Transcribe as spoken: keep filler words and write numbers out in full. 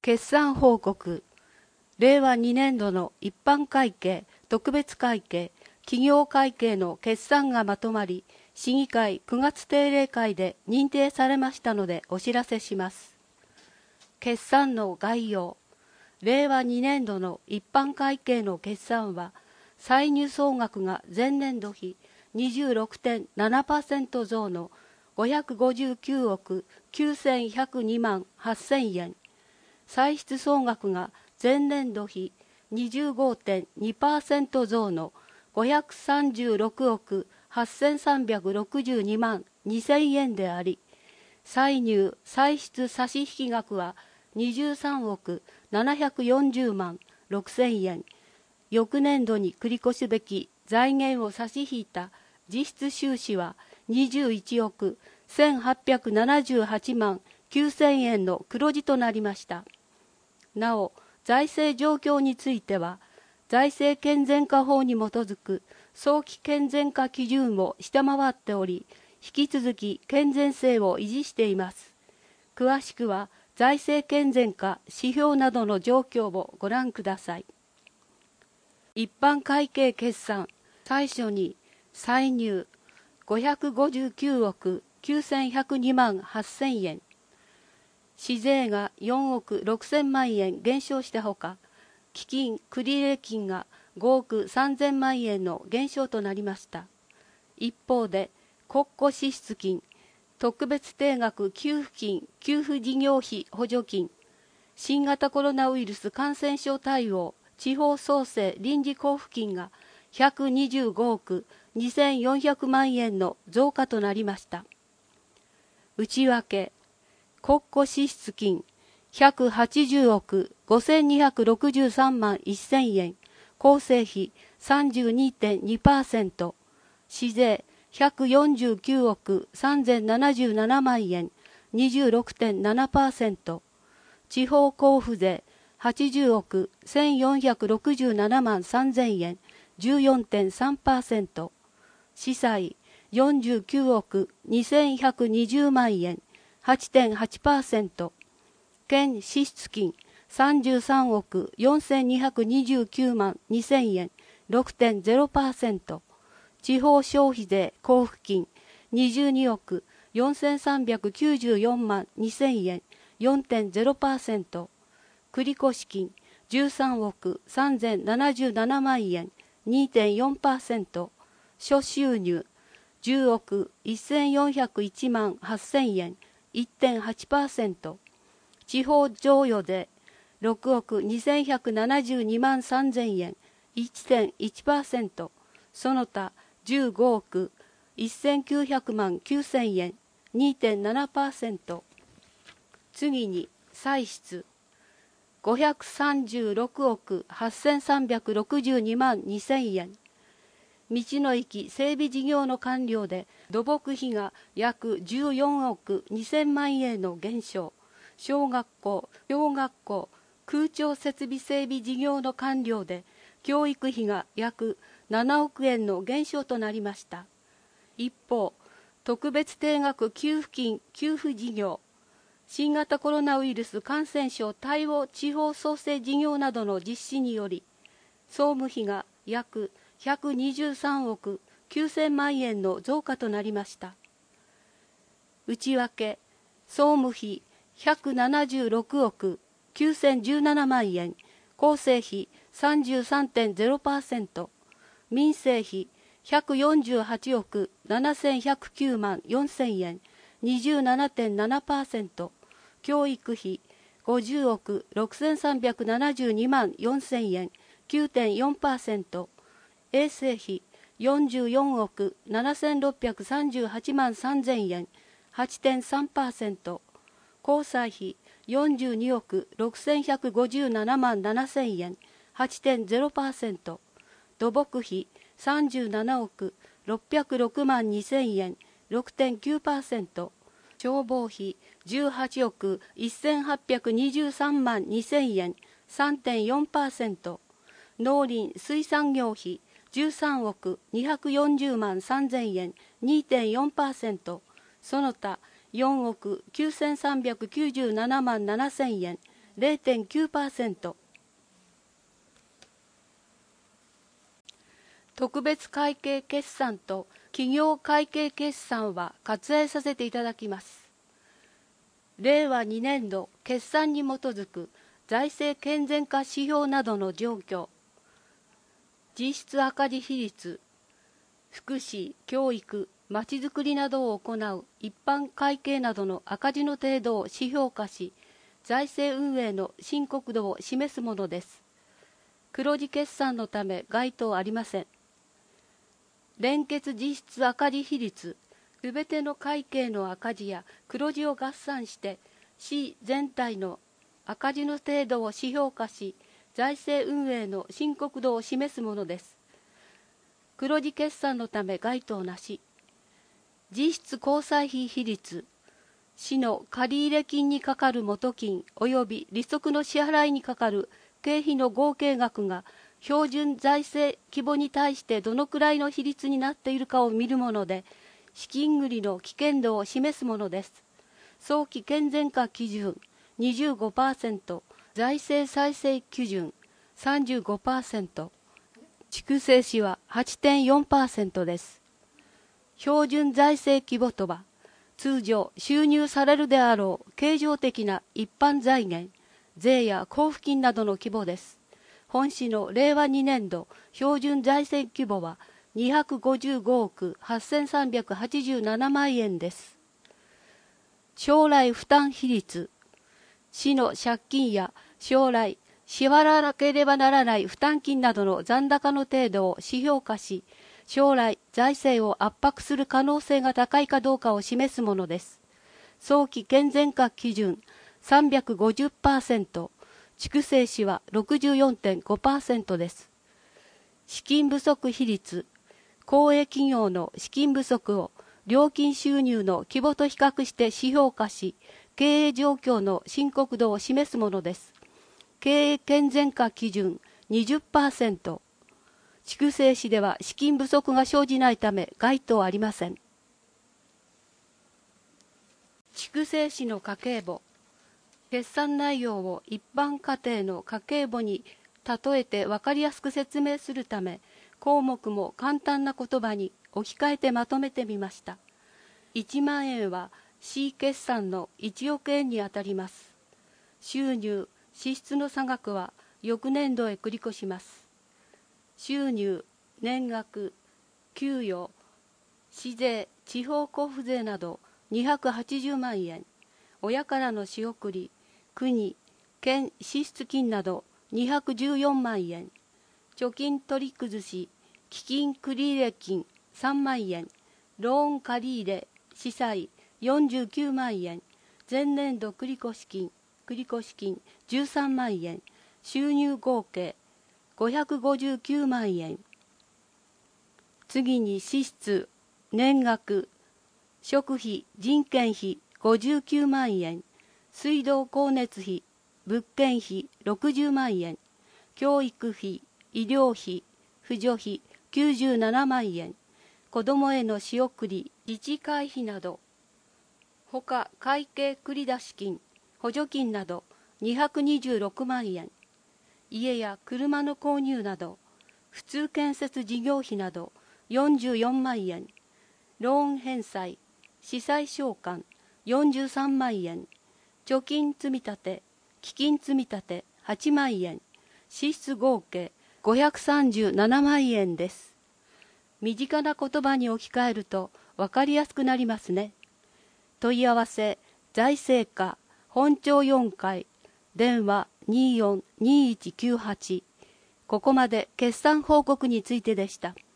決算報告、れいわにねんどの一般会計、特別会計、企業会計の決算がまとまり、市議会くがつ定例会で認定されましたのでお知らせします。決算の概要、れいわにねんどの一般会計の決算は、歳入総額が前年度比 にじゅうろくてんななパーセント 増のごひゃくごじゅうきゅうおくきゅうせんひゃくにまんはっせんえん、歳出総額が前年度比 にじゅうごてんにパーセント 増のごひゃくさんじゅうろくおくはっせんさんびゃくろくじゅうにまんにせんえんであり、歳入歳出差引額はにじゅうさんおくななひゃくよんじゅうまんろくせんえん、翌年度に繰り越すべき財源を差し引いた実質収支はにじゅういちおくせんはっぴゃくななじゅうはちまんきゅうせんえんの黒字となりました。なお、財政状況については、財政健全化法に基づく早期健全化基準を下回っており、引き続き健全性を維持しています。詳しくは、財政健全化指標などの状況をご覧ください。一般会計決算、最初に歳入ごひゃくごじゅうきゅうおくきゅうせんひゃくにまんはっせんえん、市税がよんおくろくせんまんえん減少したほか、基金繰入金がごおくさんぜんまんえんの減少となりました。一方で、国庫支出金、特別定額給付金給付事業費補助金、新型コロナウイルス感染症対応地方創生臨時交付金がひゃくにじゅうごおくにせんよんひゃくまんえんの増加となりました。内訳、国庫支出金ひゃくはちじゅうおくごせんにひゃくろくじゅうさんまんせんえん、構成比 さんじゅうにてんにパーセント、市税ひゃくよんじゅうきゅうおくさんぜんななじゅうななまんえん にじゅうろくてんななパーセント、地方交付税はちじゅうおくせんよんひゃくろくじゅうななまんさんぜんえん じゅうよんてんさんパーセント、司債よんじゅうきゅうおくにせんひゃくにじゅうまんえん はちてんはちパーセント、県支出金さんじゅうさんおくよんせんにひゃくにじゅうきゅうまんにせんえん ろくてんゼロパーセント、地方消費税交付金にじゅうにおくよんせんさんびゃくきゅうじゅうよんまんにせんえん よんてんゼロパーセント、繰越金じゅうさんおくさんぜんななじゅうななまんえん にてんよんパーセント、諸収入じゅうおくせんよんひゃくいちまんはっせんえん いってんはちパーセント、地方譲与税ろくおくにせんひゃくななじゅうにまんさんぜんえん いってんいちパーセント、その他じゅうごおくせんきゅうひゃくまんきゅうせんえん にてんななパーセント。 次に歳出ごひゃくさんじゅうろくおくはっせんさんびゃくろくじゅうにまんにせんえん、道の駅整備事業の完了で土木費が約じゅうよんおくにせんまんえんの減少、小学校、小学校、空調設備整備事業の完了で教育費が約ななおくえんの減少となりました。一方、特別定額給付金給付事業、新型コロナウイルス感染症対応地方創生事業などの実施により、総務費が約ひゃくにじゅうさんおくきゅうせんまんえんの増加となりました。内訳、総務費ひゃくななじゅうろくおくきゅうせんじゅうななまんえん、構成比 さんじゅうさんてんゼロパーセント、民生費ひゃくよんじゅうはちおくななせんひゃくきゅうまんよんせんえん にじゅうななてんななパーセント、教育費ごじゅうおくろくせんさんびゃくななじゅうにまんよんせんえん きゅうてんよんパーセント、衛生費よんじゅうよんおくななせんろっぴゃくさんじゅうはちまんさんぜんえん はちてんさんパーセント、交際費よんじゅうにおくろくせんひゃくごじゅうななまんななせんえん はちてんゼロパーセント、土木費さんじゅうななおくろっぴゃくろくまんにせんえん ろくてんきゅうパーセント、消防費じゅうはちおくせんはっぴゃくにじゅうさんまんにせんえん さんてんよんパーセント、農林水産業費じゅうさんおくにひゃくよんじゅうまんさんぜんえん にてんよんパーセント、その他よんおくきゅうせんさんびゃくきゅうじゅうななまんななせんえんゼロてんきゅうパーセント。特別会計決算と企業会計決算は割愛させていただきます。れいわにねんど決算に基づく財政健全化指標などの状況、実質赤字比率、福祉、教育、まちづくりなどを行う一般会計などの赤字の程度を指標化し、財政運営の深刻度を示すものです。黒字決算のため該当ありません。連結実質赤字比率、すべての会計の赤字や黒字を合算して、市全体の赤字の程度を指標化し、財政運営の深刻度を示すものです。黒字決算のため該当なし。実質交際費比率、市の借入金にかかる元金及び利息の支払いにかかる経費の合計額が標準財政規模に対してどのくらいの比率になっているかを見るもので、資金繰りの危険度を示すものです。早期健全化基準 にじゅうごパーセント、財政再生基準 さんじゅうごパーセント、畜生費は はちてんよんパーセント です。標準財政規模とは、通常収入されるであろう経常的な一般財源、税や交付金などの規模です。本市のれいわにねんど標準財政規模はにひゃくごじゅうごおくはっせんさんびゃくはちじゅうななまんえんです。将来負担比率、市の借金や将来支払わなければならない負担金などの残高の程度を指標化し、将来財政を圧迫する可能性が高いかどうかを示すものです。早期健全化基準 さんびゃくごじゅっパーセント、畜生費は ろくじゅうよんてんごパーセント です。資金不足比率、公営企業の資金不足を料金収入の規模と比較して指標化し、経営状況の深刻度を示すものです。経営健全化基準 にじゅっパーセント、畜生費では資金不足が生じないため該当ありません。畜生費の家計簿、決算内容を一般家庭の家計簿に例えて分かりやすく説明するため、項目も簡単な言葉に置き換えてまとめてみました。いちまんえんは市決算のいちおくえんにあたります。収入、支出の差額は翌年度へ繰り越します。収入、年額、給与、市税、地方交付税などにひゃくはちじゅうまんえん、親からの仕送り、国、県支出金などにひゃくじゅうよんまんえん、貯金取り崩し、基金繰入金さんまんえん、ローン借入、司債よんじゅうきゅうまんえん、前年度繰越金、繰越金じゅうさんまんえん、収入合計ごひゃくごじゅうきゅうまんえん。次に支出、年額、食費、人件費ごじゅうきゅうまんえん、水道光熱費、物件費ろくじゅうまんえん、教育費、医療費、扶助費きゅうじゅうななまんえん、子どもへの仕送り、自治会費など、ほか会計繰出金、補助金などにひゃくにじゅうろくまんえん、家や車の購入など、普通建設事業費などよんじゅうよんまんえん、ローン返済、司債償還よんじゅうさんまんえん、貯金積立、基金積立はちまんえん、支出合計ごひゃくさんじゅうななまんえんです。身近な言葉に置き換えると分かりやすくなりますね。問い合わせ、財政課、本庁よんかい、電話にーよんにーいちきゅうはち。ここまで決算報告についてでした。